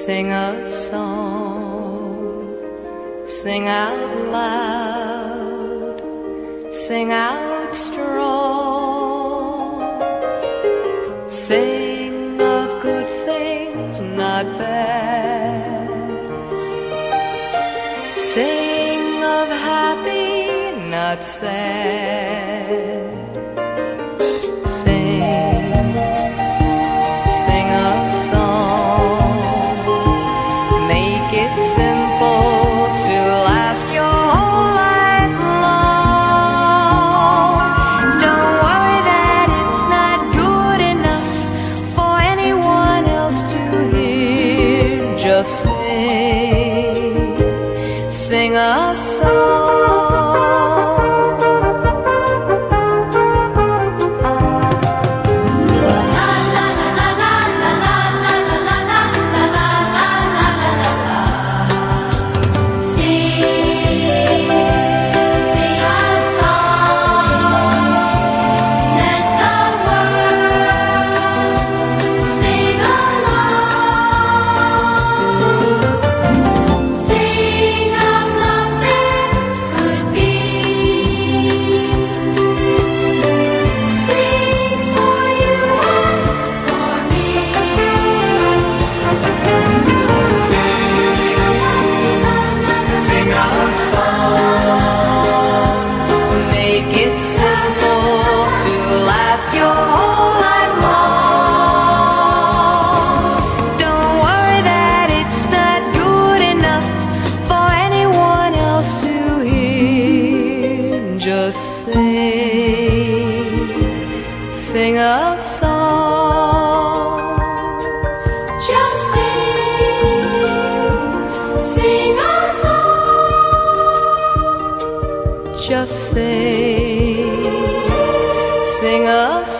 Sing a song, sing out loud, sing out strong. Sing of good things, not bad. Sing of happy, not sad. Sing, sing a song. Make it simple to last your whole life long. Don't worry that it's not good enough for anyone else to hear. Just sing, sing a song. Just sing, sing a song. Just sing, sing a song. Just sing, sing a song.